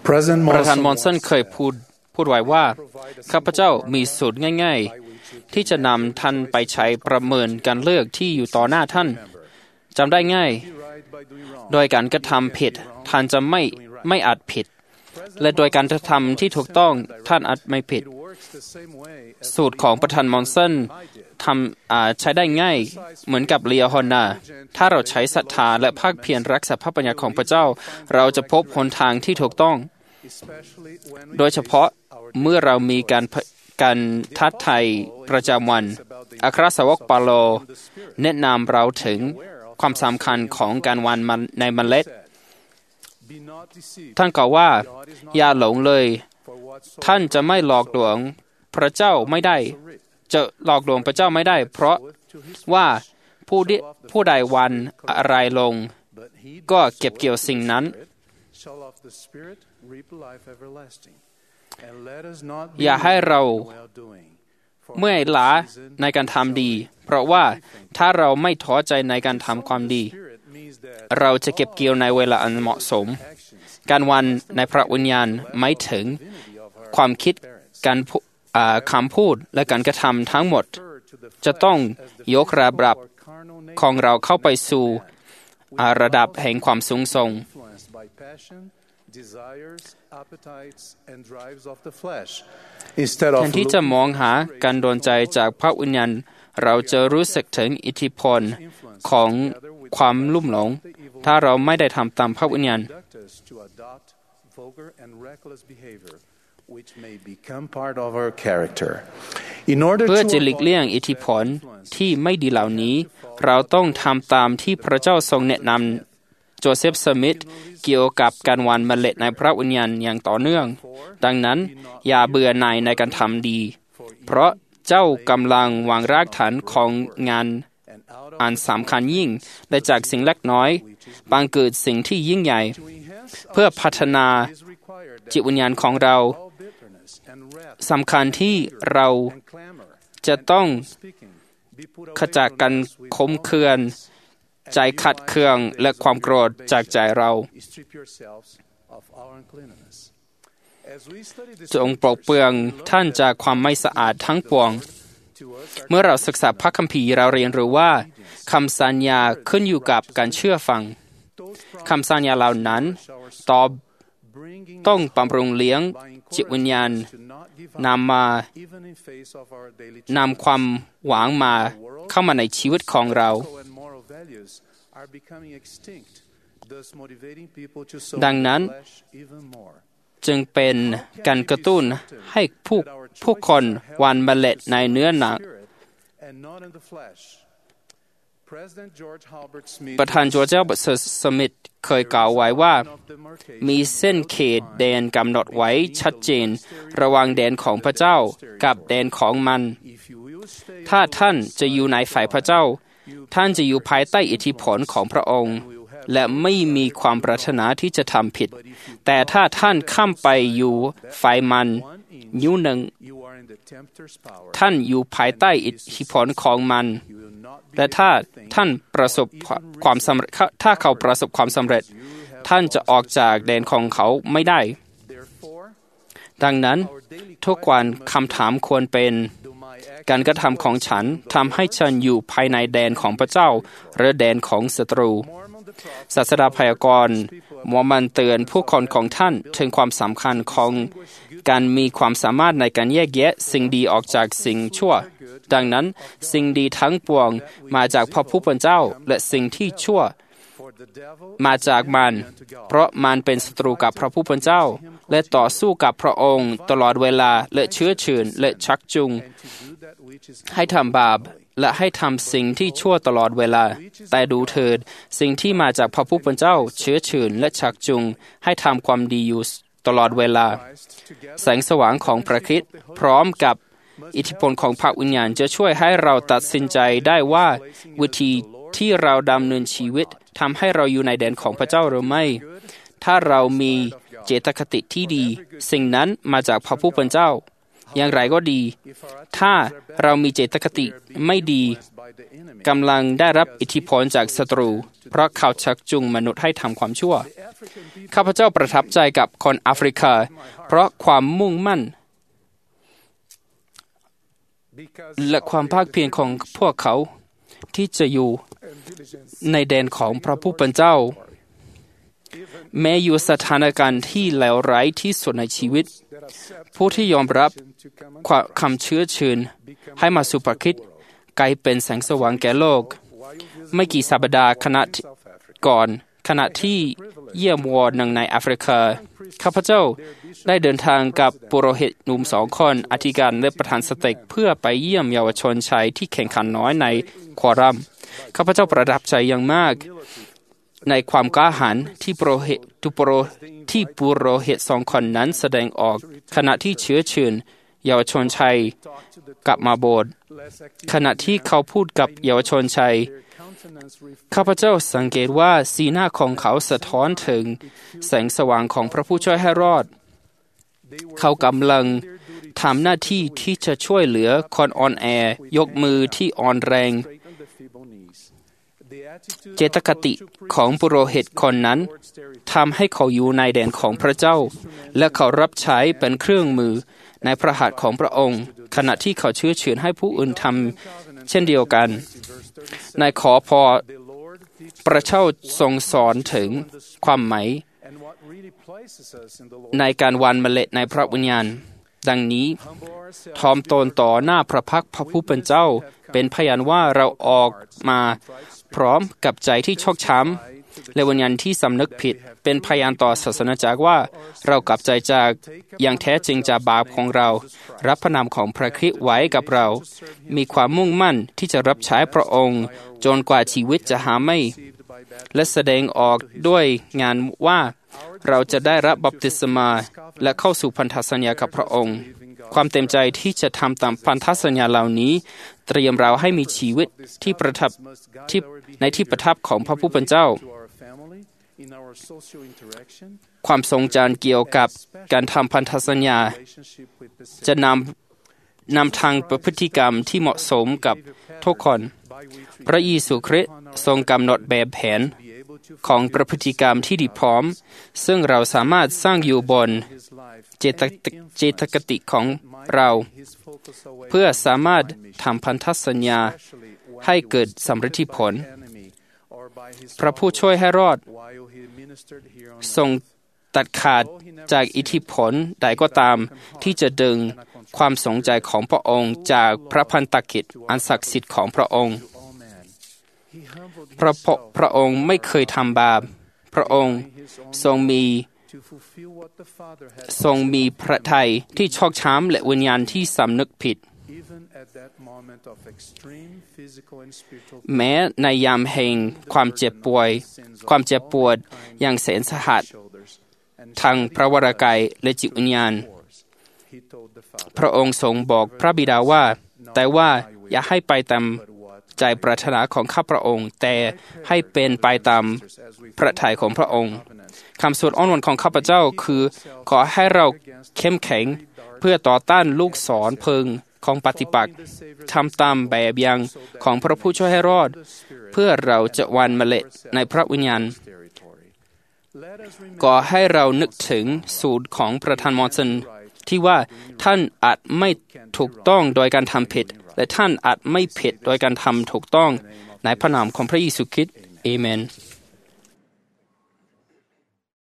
ประธานมอนสันเคยพูดไว้ว่าข้าพเจ้ามีสูตรง่ายๆที่จะนำท่านไปใช้ประเมินการเลือกที่อยู่ต่อหน้าท่านจำได้ง่ายโดยการกระทำผิดท่านจะไม่อาจผิดและโดยการกระทำที่ถูกต้องท่านอาจไม่ผิดสูตรของประธานมอนสันใช้ได้ง่ายเหมือนกับเลียฮอนนาถ้าเราใช้ศรัทธาและภาคเพียรรักษาพระบัญญัติของพระเจ้าเราจะพบหนทางที่ถูกต้องโดยเฉพาะเมื่อเรามีการทัดไทยประจำวันอัครสาวกเปาโลแนะนำเราถึงความสำคัญของการหว่านในเมล็ดท่านกล่าวว่าอย่าหลงเลยท่านจะไม่หลอกลวงพระเจ้าไม่ได้จะหลอกลวงพระเจ้าไม่ได้เพราะว่าผู้ใดหว่านอะไรลงก็เก็บเกี่ยวสิ่งนั้นอย่าให้เราเมื่อยล้าในการทำดีเพราะว่าถ้าเราไม่ท้อใจในการทำความดีเราจะเก็บเกี่ยวในเวลาอันเหมาะสมการหว่านในพระวิญญาณหมายถึงความคิดการคำพูดและการกระทำทั้งหมดจะต้องยกระดับของเราเข้าไปสู่ระดับแห่งความสูงส่งแทนที่จะมองหาการโดนใจจากพระวิญญาณเราจะรู้สึกถึงอิทธิพลของความลุ่มหลงถ้าเราไม่ได้ทำตามพระวิญญาณเพื่อจะหลีกเลี่ยงอิทธิพลที่ไม่ดีเหล่านี้เราต้องทำตามที่พระเจ้าทรงแนะนำโจเซฟสมิธเกี่ยวกับการหว่านเมล็ดในพระวิญญาณอย่างต่อเนื่องดังนั้นอย่าเบื่อหน่ายในการทำดีเพราะเจ้ากำลังวางรากฐานของงานอันสำคัญยิ่งและจากสิ่งเล็กน้อยบังเกิดสิ่งที่ยิ่งใหญ่เพื่อพัฒนาจิตวิญญาณของเราสำคัญที่เราจะต้องขจัดการขมขื่นใจขัดเคืองและความโกรธจากใจเราจงปลดเปลื้องท่านจากความไม่สะอาดทั้งปวงเมื่อเราศึกษาพระคัมภีร์เราเรียนรู้ว่าคำสัญญาขึ้นอยู่กับการเชื่อฟังคำสัญญาเหล่านั้นต้องบำรุงเลี้ยงจิตวิญญาณนำความหวังมาเข้ามาในชีวิตของเราดังนั้นจึงเป็นการกระตุ้นให้ผู้คนหว่านเมล็ดในเนื้อหนังประธานจอร์จ อัลเบิร์ต สมิธเคยกล่าวไว้ว่ามีเส้นเขตแดนกำหนดไว้ชัดเจนระหว่างแดนของพระเจ้ากับแดนของมันถ้าท่านจะอยู่ในฝ่ายพระเจ้าท่านจะอยู่ภายใต้อิทธิพลของพระองค์และไม่มีความปรารถนาที่จะทำผิดแต่ถ้าท่านข้ามไปอยู่ฝ่ายมันนิ้วหนึ่งท่านอยู่ภายใต้อิทธิพลของมันและถ้าท่านประสบความสำเร็จถ้าเขาประสบความสำเร็จท่านจะออกจากแดนของเขาไม่ได้ดังนั้นทุกวันคำถามควรเป็นการกระทำของฉันทำให้ฉันอยู่ภายในแดนของพระเจ้าหรือแดนของศัตรูศาสดาพยากรณ์มอร์มอนเตือนผู้คนของท่านถึงความสำคัญของการมีความสามารถในการแยกแยะสิ่งดีออกจากสิ่งชั่วดังนั้นสิ่งดีทั้งปวงมาจากพระผู้เป็นเจ้าและสิ่งที่ชั่วมาจากมันเพราะมันเป็นศัตรูกับพระผู้เป็นเจ้าและต่อสู้กับพระองค์ตลอดเวลาและเชื้อเชิญและชักจูงให้ทำบาปและให้ทำสิ่งที่ชั่วตลอดเวลาแต่ดูเถิดสิ่งที่มาจากพระผู้เป็นเจ้าเชื้อเชิญและชักจูงให้ทำความดีอยู่ตลอดเวลาแสงสว่างของพระคริสต์พร้อมกับอิทธิพลของพระวิญญาณจะช่วยให้เราตัดสินใจได้ว่าวิธีที่เราดำเนินชีวิตทำให้เราอยู่ในแดนของพระเจ้าหรือไม่ถ้าเรามีเจตคติที่ดีสิ่งนั้นมาจากพระผู้เป็นเจ้าอย่างไรก็ดีถ้าเรามีเจตคติไม่ดีกำลังได้รับอิทธิพลจากศัตรูเพราะเขาชักจูงมนุษย์ให้ทำความชั่วข้าพเจ้าประทับใจกับคนแอฟริกาเพราะความมุ่งมั่นและความภาคเพียรของพวกเขาที่จะอยู่ในแดนของพระผู้เป็นเจ้าแม้อยู่สถานการณ์ที่เลวร้ายที่สุดในชีวิตผู้ที่ยอมรับคำเชื้อเชิญให้มาสู่พระคริสต์กลายเป็นแสงสว่างแก่โลกไม่กี่สัปดาห์ก่อนขณะที่เยี่ยมวอร์ดหนึ่งในแอฟริกาข้าพเจ้าได้เดินทางกับปุโรหิตหนุ่ม2 คนอธิการและประธานสเต็กเพื่อไปเยี่ยมเยาวชนชายที่แข่งขันน้อยในควอรัมข้าพเจ้าประทับใจอย่างมากในความกล้าหาญที่ปุโรหิต2 คนนั้นแสดงออกขณะที่เชื้อเชิญเยาวชนชายกลับมาโบสถ์ขณะที่เขาพูดกับเยาวชนชายข้าพเจ้าสังเกตว่าสีหน้าของเขาสะท้อนถึงแสงสว่างของพระผู้ช่วยให้รอดเขากำลังทำหน้าที่ที่จะช่วยเหลือคนอ่อนแอยกมือที่อ่อนแรงเจตคติของปุโรหิตคนนั้นทำให้เขาอยู่ในแดนของพระเจ้าและเขารับใช้เป็นเครื่องมือในพระหัตถ์ของพระองค์ขณะที่เขาเชื้อเชิญให้ผู้อื่นทำเช่นเดียวกันในขอพอพระเจ้าทรงสอนถึงความหมายในการหว่านเมล็ดในพระวิญญาณดังนี้ถ่อมตนต่อหน้าพระพักตร์พระผู้เป็นเจ้าเป็นพยานว่าเราออกมาพร้อมกับใจที่ชอกช้ำและวิญญาณที่สำนึกผิดเป็นพยานต่อศาสนาจักรว่าเรากลับใจจากอย่างแท้จริงจากบาปของเรารับพระนามของพระคริสต์ไว้กับเรามีความมุ่งมั่นที่จะรับใช้พระองค์จนกว่าชีวิตจะหาไม่และแสดงออกด้วยงานว่าเราจะได้รับบัพติศมาและเข้าสู่พันธสัญญากับพระองค์ความเต็มใจที่จะทำตามพันธสัญญาเหล่านี้เตรียมเราให้มีชีวิตที่ประทับในที่ประทับของพระผู้เป็นเจ้าความทรงจำเกี่ยวกับการทำพันธสัญญาจะนำทางประพฤติกรรมที่เหมาะสมกับทุกคนพระเยซูคริสต์ทรงกำหนดแบบแผนของประพฤติกรรมที่ดีพร้อมซึ่งเราสามารถสร้างอยู่บนเจตคติของเราเพื่อสามารถทำพันธสัญญาให้เกิดสำเร็จผลพระผู้ช่วยให้รอดทรงตัดขาดจากอิทธิพลใดก็ตามที่จะดึงความสนใจของพระองค์จากพระพันธกิจอันศักดิ์สิทธิ์ของพระองค์พระองค์ไม่เคยทำบาปพระองค์ทรงมีพระทัยที่ชอกช้ำและวิญญาณที่สำนึกผิดแม้ในยามแห่งความเจ็บปวดอย่างแสนสาหัสทางพระวรกายและจิตวิญญาณพระองค์ทรงบอกพระบิดาว่าแต่ว่าอย่าให้ไปตามใจปรารถนาของข้าพระองค์แต่ให้เป็นไปตามพระทัยของพระองค์คำสวดอ้อนวอนของข้าพเจ้าคือขอให้เราเข้มแข็งเพื่อต่อต้านลูกศรเพลิงของปฏิปักษ์ทำตามแบบอย่างของพระผู้ช่วยให้รอดเพื่อเราจะหว่านเมล็ดในพระวิญญาณก็ให้เรานึกถึงสูตรของประธานมอร์สันที่ว่าท่านอาจไม่ถูกต้องโดยการทำผิดและท่านอาจไม่ผิดโดยการทำถูกต้องในพระนามของพระเยซูคริสต์อาเมน